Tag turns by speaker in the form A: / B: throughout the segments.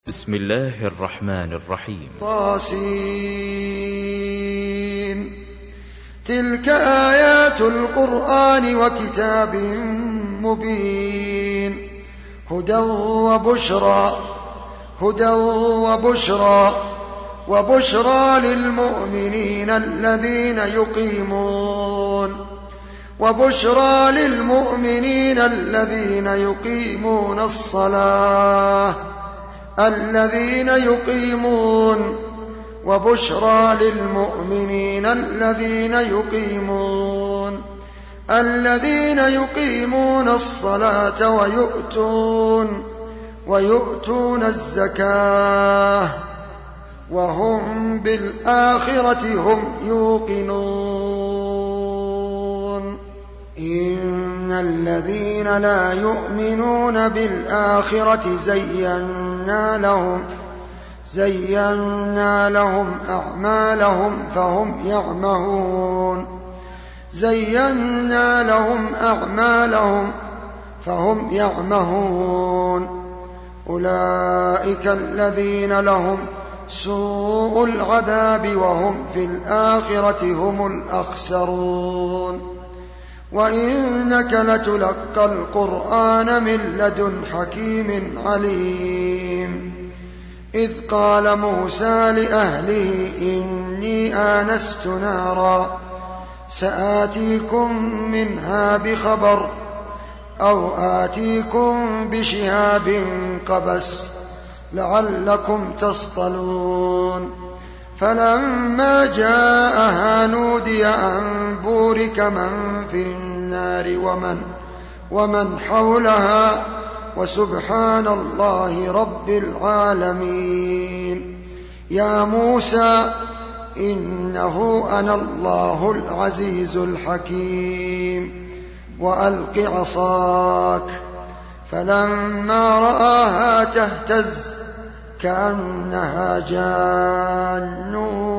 A: بسم الله الرحمن الرحيم.
B: طاسين. تلك آيات القرآن وكتاب مبين. هدى وبشرى للمؤمنين الذين يقيمون الصلاة الذين يقيمون الصلاة ويؤتون الزكاة وهم بالآخرة هم يوقنون. إن الذين لا يؤمنون بالآخرة زينا لهم أعمالهم فهم يعمهون. أولئك الذين لهم سوء العذاب وهم في الآخرة هم الأخسرون. وإنك لتلقى القرآن من لدن حكيم عليم. إذ قال موسى لأهله إني آنست نارا سآتيكم منها بخبر أو آتيكم بشهاب قبس لعلكم تصطلون. فلما جاءها نودي أن بورك من في النار ومن حولها وسبحان الله رب العالمين. يا موسى إنه أنا الله العزيز الحكيم وألق عصاك. فلما رآها تهتز كأنها جان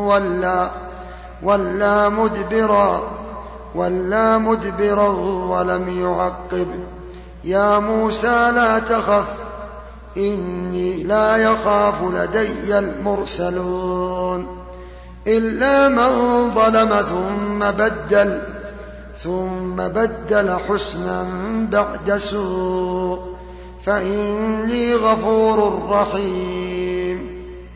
B: ولا مدبرا ولم يعقب. يا موسى لا تخف إني لا يخاف لدي المرسلون. إلا من ظلم ثم بدل حسنا بعد سوء فإني غفور رحيم.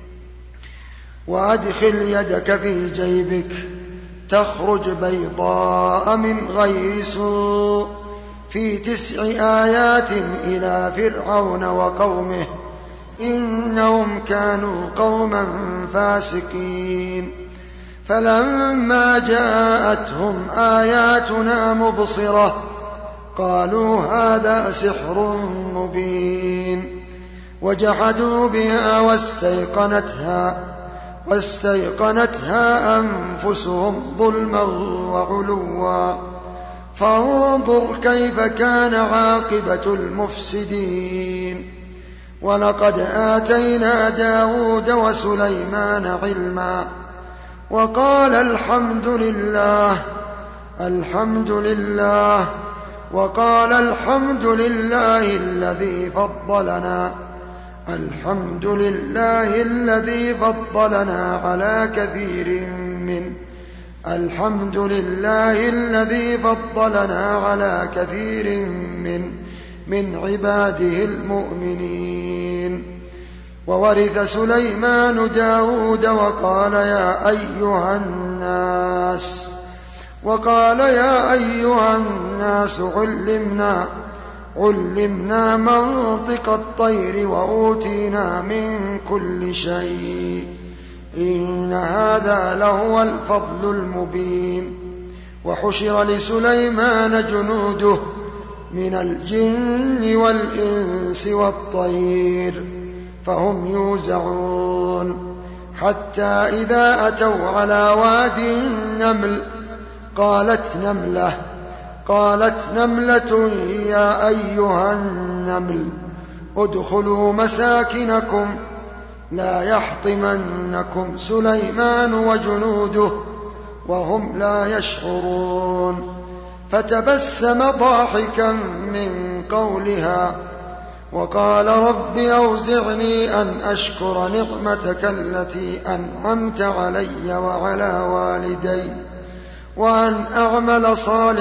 B: وأدخل يدك في جيبك تخرج بيضاء من غير سوء في 9 آيات إلى فرعون وقومه إنهم كانوا قوما فاسقين. فلما جاءتهم آياتنا مبصرة قالوا هذا سحر مبين. وجحدوا بها واستيقنتها أنفسهم ظلما وعلوا. فانظر كيف كان عاقبة المفسدين. ولقد آتينا داود وسليمان علما وقال الحمد لله الذي فضلنا على كثير من عباده المؤمنين. وورث سليمان داود وقال يا أيها الناس علمنا منطق الطير وأوتينا من كل شيء إن هذا لهو الفضل المبين. وحشر لسليمان جنوده من الجن والإنس والطير فهم يوزعون. حتى إذا أتوا على واد النمل قالت نملة يا أيها النمل ادخلوا مساكنكم لا يحطمنكم سليمان وجنوده وهم لا يشعرون. فتبسم ضاحكا من قولها وقال رب أوزعني أن أشكر نعمتك التي أنعمت علي وعلى والدي وأن أعمل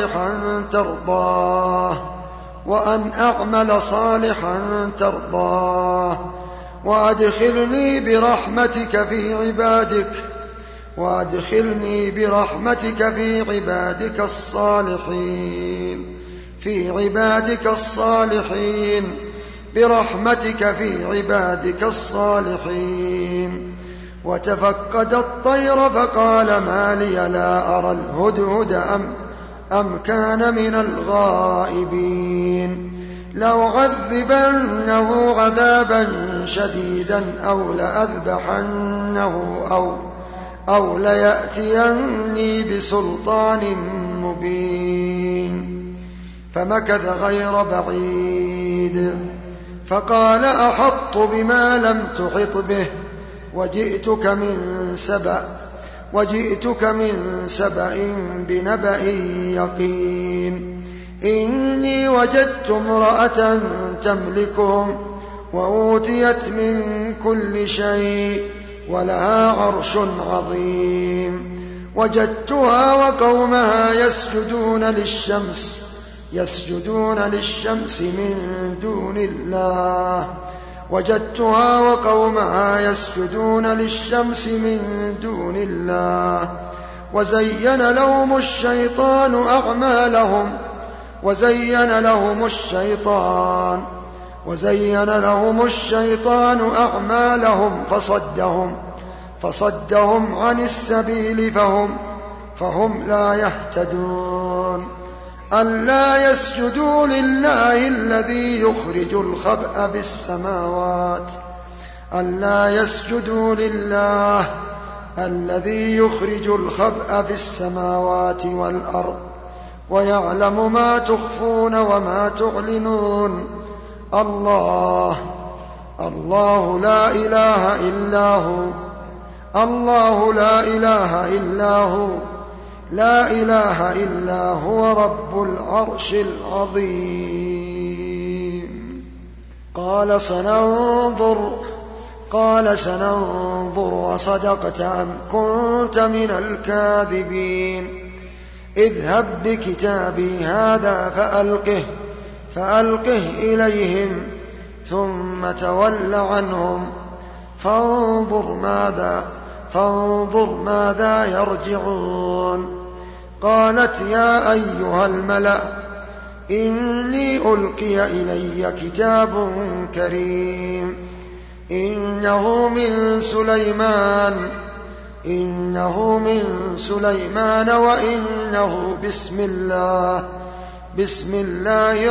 B: صالحا ترضاه وأدخلني برحمتك في عبادك الصالحين وتفقد الطير فقال ما لي لا أرى الهدهد أم كان من الغائبين لأعذبنه عذابا شديدا أو لأذبحنه أو ليأتيني بسلطان مبين. فمكث غير بعيد فقال أحطت بما لم تحط به وجئتك من سبأ بنبأ يقين. إني وجدت امرأة تملكهم وأوتيت من كل شيء ولها عرش عظيم. وجدتها وقومها يسجدون للشمس من دون الله وزين لهم الشيطان أعمالهم فصدهم عن السبيل فهم لا يهتدون. ألا يسجدوا لله الذي يخرج الخبأ في السماوات والأرض ويعلم ما تخفون وما تعلنون. الله لا إله إلا هو رب العرش العظيم. قال سننظر أصدقت أم كنت من الكاذبين. اذهب بكتابي هذا فألقه إليهم ثم تول عنهم فانظر ماذا يرجعون. قالت يا أيها الملأ إني ألقي إلي كتاب كريم إنه من سليمان وإنه بسم الله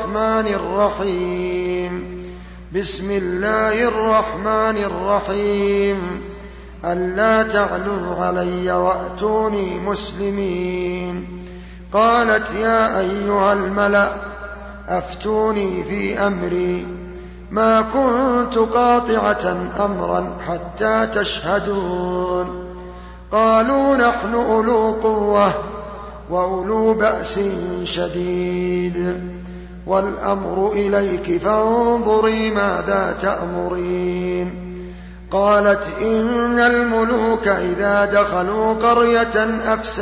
B: الرحمن الرحيم ألا تعلوا علي وأتوني مسلمين. قالت يا أيها الملأ أفتوني في أمري ما كنت قاطعة أمرا حتى تشهدون. قالوا نحن أولو قوة وأولو بأس شديد والأمر إليك فانظري ماذا تأمرين. قالت إن الملوك إذا دخلوا قرية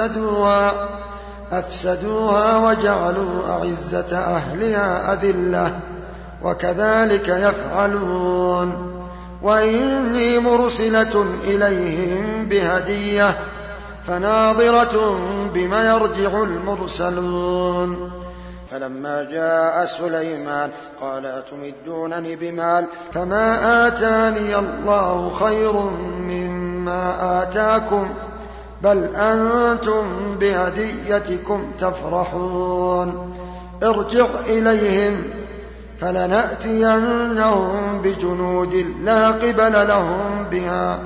B: أفسدوها وجعلوا أعزة أهلها أذلة وكذلك يفعلون. وإني مرسلة إليهم بهدية فناظرة بما يرجع المرسلون. فلما جاء سليمان قال أتمدونني بمال فما آتاني الله خير مما آتاكم بل أنتم بهديتكم تفرحون. ارجع إليهم فلنأتينهم بجنود لا قبل لهم بها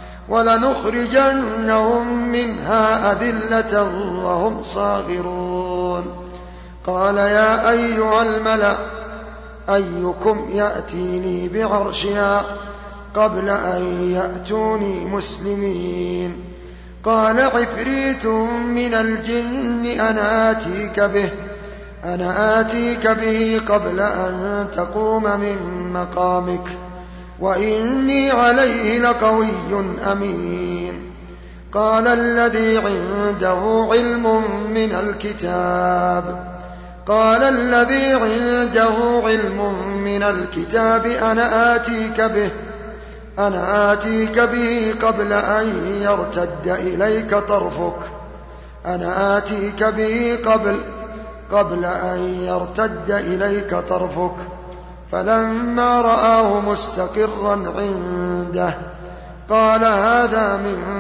B: ولنخرجنهم منها أذلة وهم صاغرون. قال يا أيها الملأ أيكم يأتيني بعرشها قبل أن يأتوني مسلمين. قال عفريت من الجن أنا آتيك به أنا آتيك به قبل أن تقوم من مقامك وإني عليه لقوي أمين. قال الذي عنده علم من الكتاب أنا آتيك به قبل أن يرتد إليك طرفك قبل أن يرتد إليك طرفك. فلما رآه مستقرا عنده قال هذا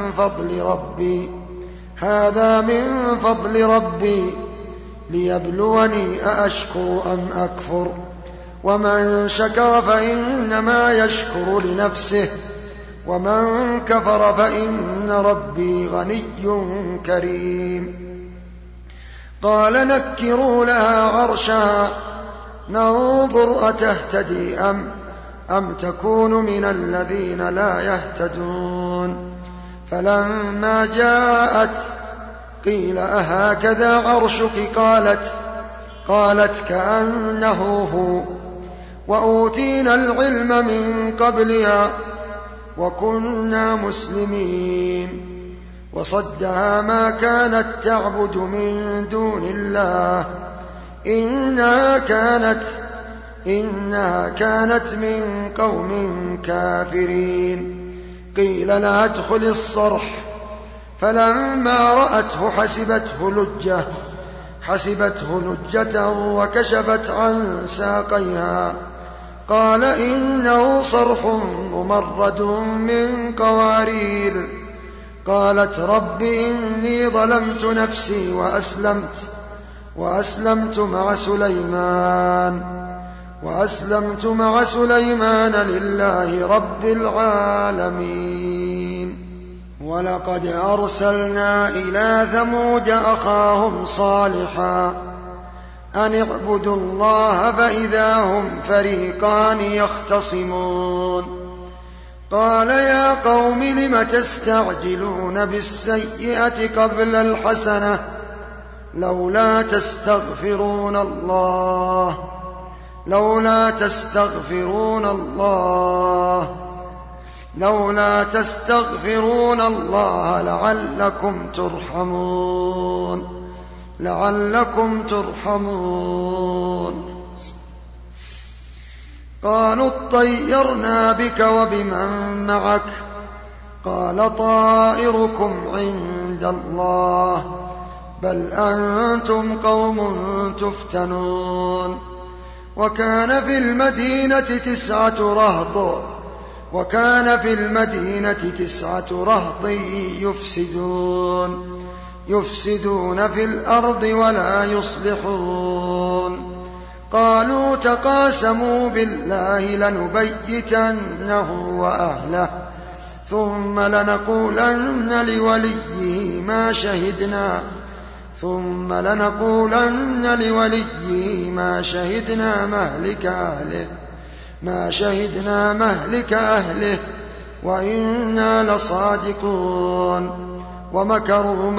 B: من فضل ربي ليبلوني أأشكر أم أكفر ومن شكر فإنما يشكر لنفسه ومن كفر فإن ربي غني كريم. قال نكروا لها عرشها ننظر أتهتدي أم تكون من الذين لا يهتدون. فلما جاءت قيل أهكذا عرشك قالت كأنه هو وأوتينا العلم من قبلها وكنا مسلمين. وصدها ما كانت تعبد من دون الله إنها كانت من قوم كافرين. قيل لها ادخل الصرح فلما رأته حسبته لجة وكشفت عن ساقيها قال إنه صرح ممرد من قوارير. قالت رب إني ظلمت نفسي وأسلمت مع سليمان لله رب العالمين. ولقد أرسلنا إلى ثمود أخاهم صالحا أن اعبدوا الله فإذا هم فريقان يختصمون. قال يا قوم لم تستعجلون بالسيئة قبل الحسنة لولا تستغفرون الله لعلكم ترحمون. قالوا اطيرنا بك وبمن معك قال طائركم عند الله بل أنتم قوم تفتنون. وكان في المدينة 9 رهط يفسدون في الأرض ولا يصلحون. قالوا تقاسموا بالله لنبيتنه وأهله ثم لنقولن لوليه ما شهدنا مهلك أهله وإنا لصادقون. ومكروا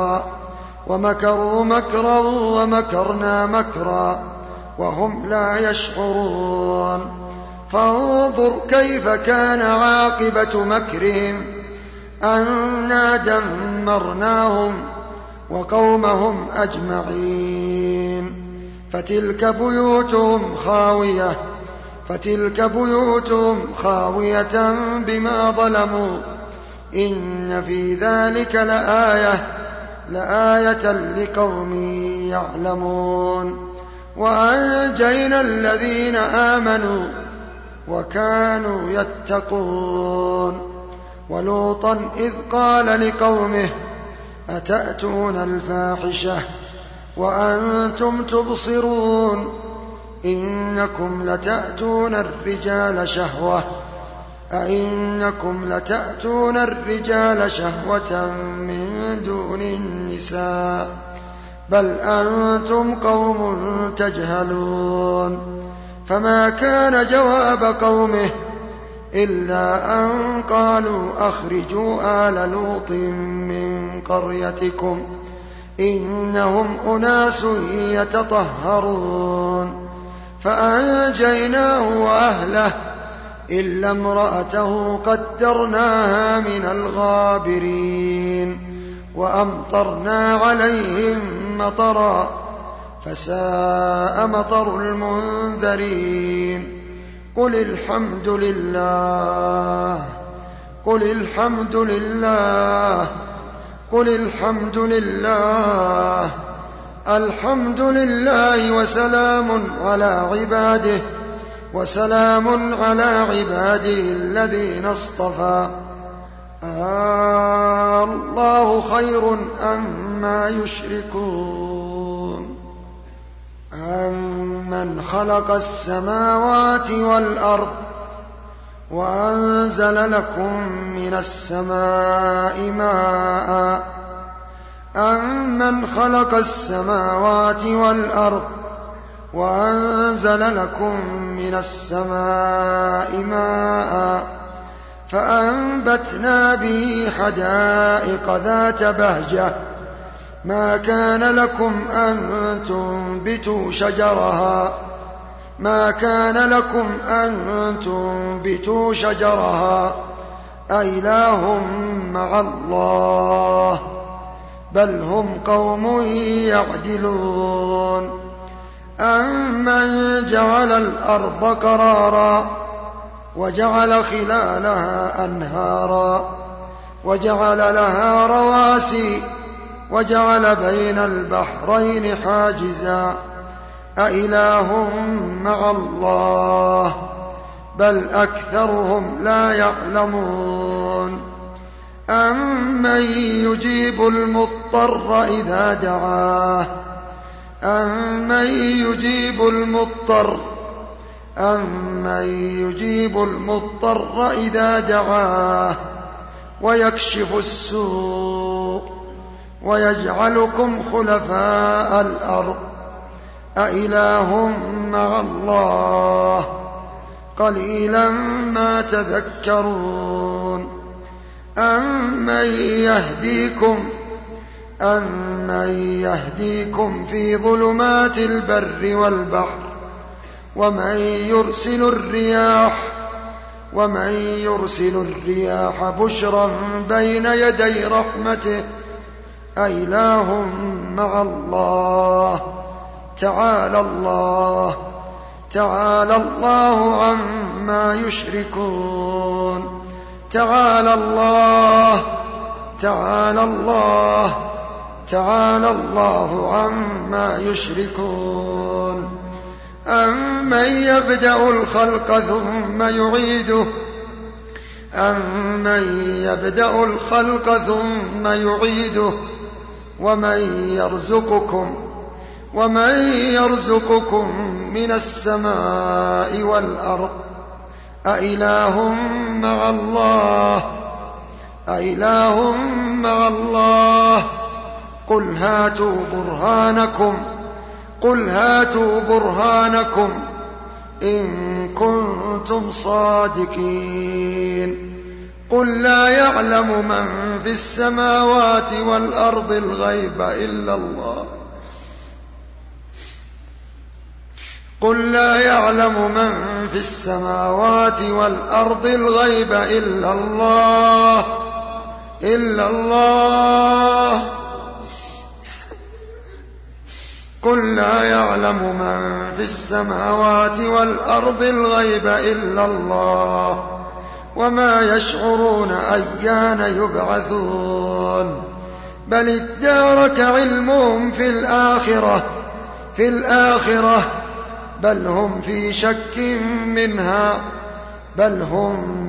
B: مكرا ومكرنا مكرا وهم لا يشعرون. فانظر كيف كان عاقبة مكرهم أنا دمرناهم وقومهم أجمعين. فتلك بيوتهم خاوية بما ظلموا إن في ذلك لآية لقوم يعلمون. وأنجينا الذين آمنوا وكانوا يتقون. ولوطا إذ قال لقومه أتأتون الفاحشة وأنتم تبصرون أئنكم لتأتون الرجال شهوة من دون النساء بل أنتم قوم تجهلون. فما كان جواب قومه إلا أن قالوا أخرجوا آل لوط من قريتكم إنهم أناس يتطهرون فأنجيناه وأهله إلا امرأته قدرناها من الغابرين وأمطرنا عليهم مطرا فساء مطر المنذرين قل الحمد لله قل الحمد لله قل الحمد لله الحمد لله وسلام على عباده الذين اصطفى الله خير أما يشركون أمن خلق السماوات والأرض وأنزل لكم من السماء ماء أمن خلق السماوات والأرض وأنزل لكم من السماء ماء فأنبتنا به حدائق ذات بهجة ما كان لكم أن تنبتوا شجرها أإله مع الله بل هم قوم يعدلون أمن جعل الأرض قرارا وجعل خلالها أنهارا وجعل لها رواسي وجعل بين البحرين حاجزا أإله مع الله بل أكثرهم لا يعلمون أمن يجيب المضطر إذا دعاه ويكشف السوء ويجعلكم خلفاء الأرض أإله مع الله قليلا ما تذكرون أمن يهديكم في ظلمات البر والبحر ومن يرسل الرياح بشرا بين يدي رحمته أإله مع الله تعالى الله عما يشركون تعالى الله عما يشركون أمن يبدأ الخلق ثم يعيده ومن يرزقكم من السماء والأرض أإله مع الله قل هاتوا برهانكم إن كنتم صادقين قل لا يعلم من في السماوات والأرض الغيب إلا الله وما يشعرون أيان يبعثون بل ادارك علمهم في الآخرة بل هم في شك منها بل هم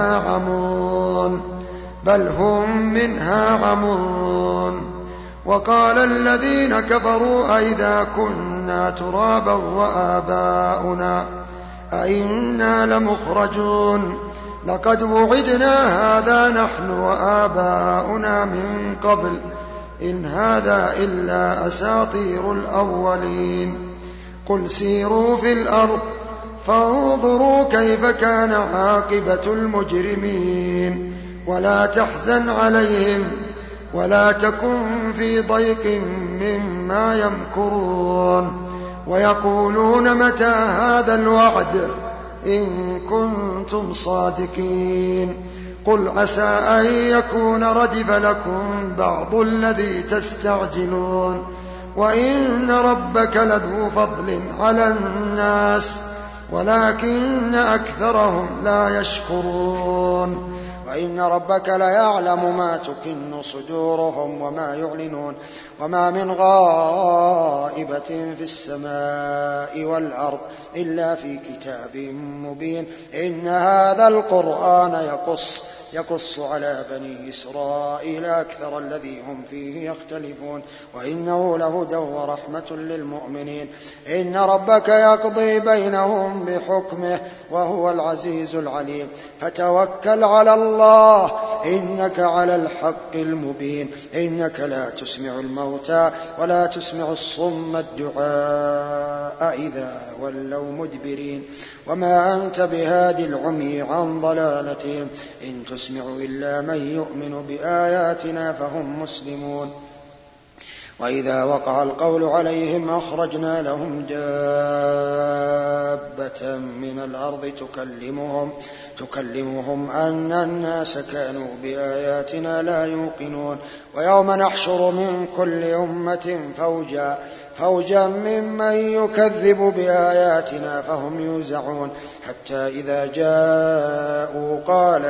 B: منها عمون وقال الذين كفروا أئذا كنا ترابا وآباؤنا أئنا لمخرجون لقد وعدنا هذا نحن وآباؤنا من قبل إن هذا إلا أساطير الأولين قل سيروا في الأرض فانظروا كيف كان عاقبة المجرمين ولا تحزن عليهم ولا تكن في ضيق مما يمكرون ويقولون متى هذا الوعد إن كنتم صادقين قل عسى أن يكون ردف لكم بعض الذي تستعجلون وإن ربك لذو فضل على الناس ولكن أكثرهم لا يشكرون وإن ربك ليعلم ما تكن صدورهم وما يعلنون وما من غائبة في السماء والأرض إلا في كتاب مبين إن هذا القرآن يقص على بني إسرائيل أكثر الذي هم فيه يختلفون وإنه لهدى ورحمة للمؤمنين إن ربك يقضي بينهم بحكمه وهو العزيز العليم فتوكل على الله إنك على الحق المبين إنك لا تسمع الموتى ولا تسمع الصم الدعاء إذا ولوا مدبرين وما أنت بهادي العمي عن ضلالتهم إن تسمع إلا من يؤمن بآياتنا فهم مسلمون وإذا وقع القول عليهم أخرجنا لهم دابة من الأرض تكلمهم أن الناس كانوا بآياتنا لا يوقنون ويوم نحشر من كل أمة فوجا ممن يكذب بآياتنا فهم يوزعون حتى إذا جاءوا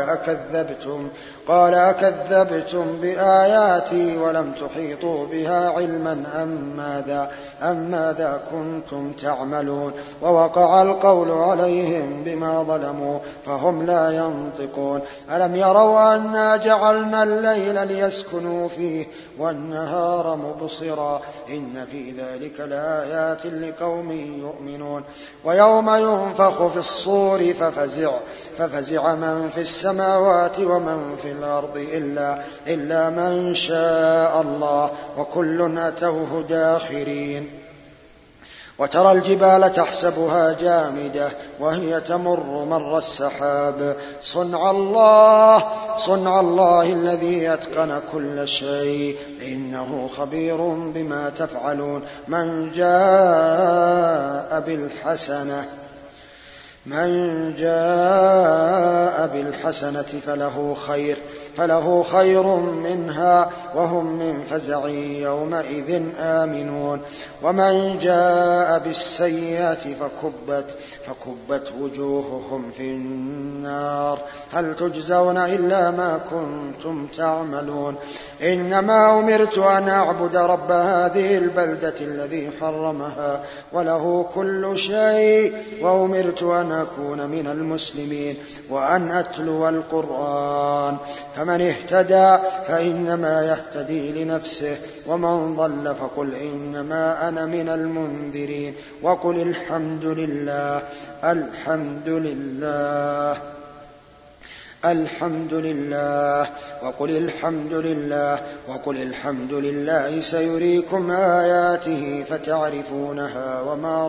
B: قال أكذبتم بآياتي ولم تحيطوا بها علما أم ماذا كنتم تعملون ووقع القول عليهم بما ظلموا فهم لا ينطقون ألم يروا أنا جعلنا الليل ليسكنوا فيه والنهار مبصرا إن في ذلك لآيات لقوم يؤمنون ويوم ينفخ في الصور ففزع من في السماوات ومن في الأرض إلا من شاء الله وكل أتوه داخرين وترى الجبال تحسبها جامدة وهي تمر مر السحاب صنع الله الذي أتقن كل شيء إنه خبير بما تفعلون من جاء بالحسنة فله خير منها وهم من فزع يومئذ آمنون ومن جاء بالسيئة فكبت وجوههم في النار هل تجزون إلا ما كنتم تعملون إنما أمرت أن أعبد رب هذه البلدة الذي حرمها وله كل شيء وأمرت أن أكون من المسلمين وأن أتلو القرآن فمن اهتدى فإنما يهتدي لنفسه ومن ضل فقل إنما أنا من المنذرين وقل الحمد لله سيريكم آياته فتعرفونها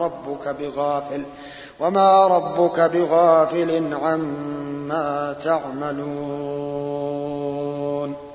B: وما ربك بغافل عما تعملون